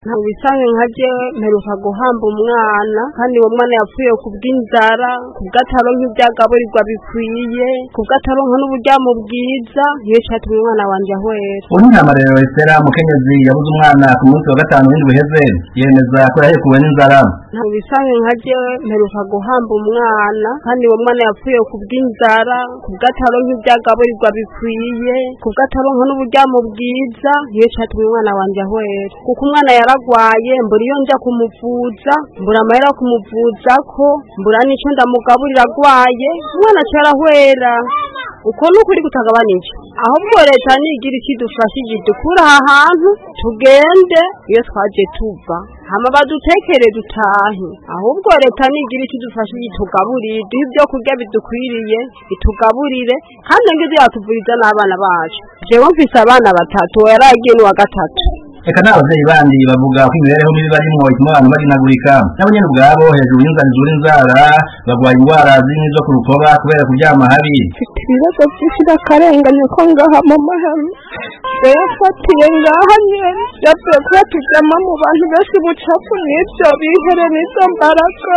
Ntabisange nkaje mperuka guhamba umwana kandi uwo mwana yapfuye kubw'inzara kubw'ataronka ivyagaburirwa bikwiye kubw'ataronka n'uburyamo bwiza niyo catumye umwana wanje ahwera. Unyamarero Estera mukenyezi yabuze umwana ku munsi wa gatanu w'indwi iheze yemeza ko yahekuwe n'inzara. Ntabisange nkaje mperuka guhamba umwana kandi uwo mwana yapfuye kubw'inzara kubw'ataronka ivyagaburirwa bikwiye kubw'ataronka n'uburyamo bwiza niyo catumye umwana wanje ahwera. Kuko umwana yaragwaye mbura iyo nja kumuvuza mbura amahera kumuvuza ko mbura n'ico ndamugaburira agwaye umwana carahwera. Uko nukuri kutagabanije ahubwo leta nigira ikidufashije dukura aha hantu tugende iyo twaje tuva hama badutekere dutahe ahubwo leta nigira ikidufashije tugaburire duhe ibyo kurya bidukwiriye itugaburire kandi ngize yatuvuriza n'abana bacu. Jewe mfise abana batatu yaragiye n'uwa gatatu. Eka n'abavyeyi bandi bavuga ko imibereho mibi barimwo ituma abantu barinagurika nabo nyene ubwabo hejuru y'inzara izura inzara bagwaye indwara zimwe zo ku rukoba kubera kuryama habi. Mfite ibibazo vyinshi n'akarengane ko ngaha mu mahame yafatiye ngaha nyene yavuye kuba turyama mu bantu benshi bucafu n'ivyo bihere n'izo mbaraga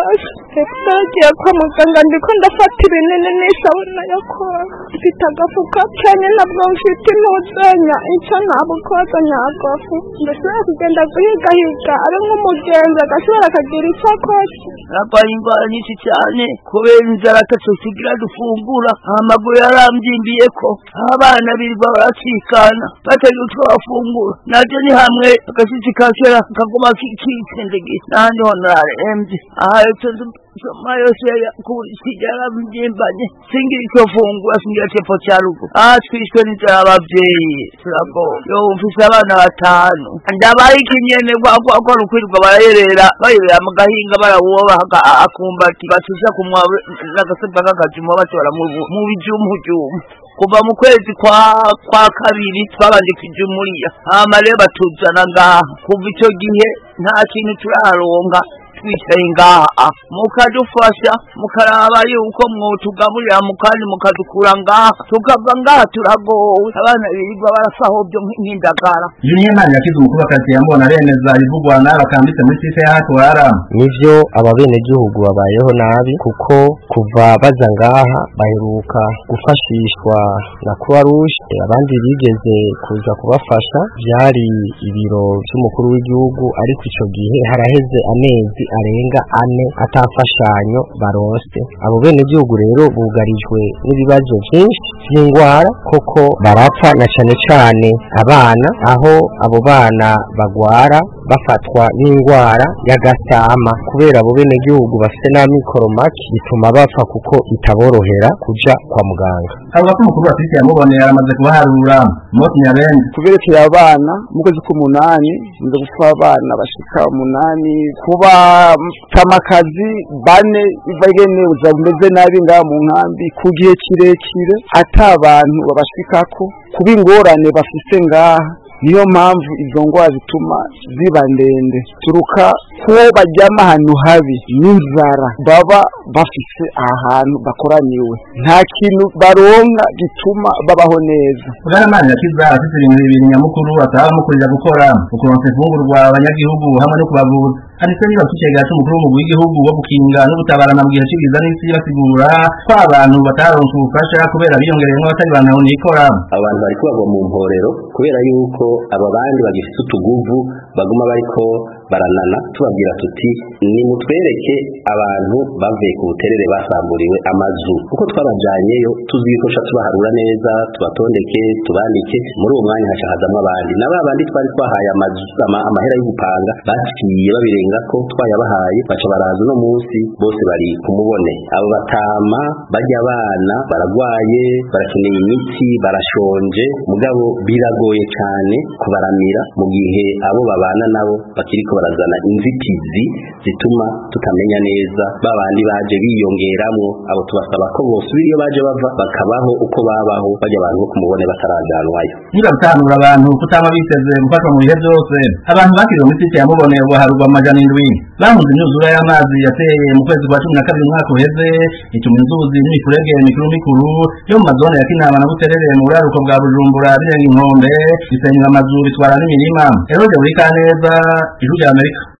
nagiye kwa muganga ndiko ndafata ibinini n'isabuna yo koga mfite agafuka kene nabwo mfite impuzanya ico ntabukoza nyagafu ndashobora kugenda guhigahiga ari nk'umugenzi agashobora akagira icyo akora. Narwaye indwara nyinshi cyane kubera inzara atatusigira dufungura amaguru yarambyimbiye ko abana birirwa baracikana batagira utwo bafungura nabyo ni hamwe agashitsi kashera kaguma kicendege n'ahandi ho nararembye aha soma yose kubikijara mjimbanye singira icyo fungura singira cepfo cya rugo twishwe n'inzara abavyeyi turago yo mfise abana batanu ndabaye ikinyene kwa rukwirirwa barayerera mu gahinga barawuba akumbati batusha kumwa n'agasemba k'akajuma batora mu bijumujumu kuva mu kwezi kwa kabiri twabanje kijumuriya hama rero batuzana ngaha kuva ico gihe nta kintu turaronka twicaye ngaha mukadufasha mukaraba yuko mwotugaburira mukandi mukadukura ngaha tukava ngaha turagowe abana birirwa barasahobyo nk'indagara. Imana yakize umukubakazi yambona aremeza ibivugwa n'abakambitse muri site y'ahatwara. Nivyo ababene gihugu babayeho nabi kuko kuva baza ngaha baheruka gufashishwa na Croix Rouge abandi bigeze kuza kubafasha byari ibiro by'umukuru w'igihugu ariko ico gihe haraheze amezi arenga 4 atafashanyo barose. Abo bene gihugu rero bugarijwe n'ibibazo byinshi by'ingwara koko barapfa na cane abana aho abo bana bagwara bafatwa n'ingwara y'agasama kubera abo bene gihugu bafite na mikoromaki bituma bapfa kuko itaborohera kuja kwa muganga. Abo bakuru bafite yamuboneye aramaze kubaharura moti nyabende kuberekeye abana mu kwezi k'umunani nze gupfa abana bashika 8 kuba tamakazi bane ivagene uzameze nabi nga mu nkambi ku gihe kirekire atabantu babashikako kuba ingorane bafise ngaha niyo mpamvu izo ngwara zituma ziba ndende turuka ko bajyama ahantu habi n'inzara baba bafise ahantu bakoraniwe nta kintu baronka gituma babaho neza. Imana yakiza afite ibintu bibiri nyamukuru atabamukurira gukora ukuronse ifungurwa abanyagihugu hamwe no kubavuza handitse niba tukega cy'umukuru mu w'igihugu wo gukinga no gutabarana mu gihe cy'ibiza n'isi basigura ko abantu bataronse ubufasha kubera biyongereyemo abatari banaho nikora. Abantu bari kubagwa mu mporero kubera yuko aba bandi bagifite utuguvu baguma bariko baranana tubabwira tuti ni mutwereke abantu bavuye ku buterere basamburiwe amazu kuko twabajanyeyo tuzi ko tubaharura neza tubatondeke tubandike muri uwo mwanya hashahazamwe abandi n'abandi twari twahaye amazu amahera y'ugupanga baciye babirenga ko twayabahaye baca baraza no munsi bose bari kumubone abo batama bajya abana baragwaye barakeneye imiti barashonje mugabo biragoye cyane kubaramira mu gihe abo babana nabo bakiriko barazana inzitizi zituma tutamenya neza babandi baje biyongeramwo abo tubasaba ko bosubira iyo baje bava bakabaho uko babaho bajya abantu bo kumubone batarajanwayo. Niba gutanura abantu kutama biteze gufashwa mu bihe byose abantu bakiriwe muri site yamuboneye guharurwa amajana 7 bahunze imyuzura y'amazi yateye mu kwezi kwa 12 umwaka uheze ituma inzuzi n'imifurege mikuru yo mu mazone ya Kinama na Buterere mu buraruko bwa Bujumbura birenga inkombe bisenyura amazu bitwara n'imirima. Eroje buri kaneza ijuru rya Amerika.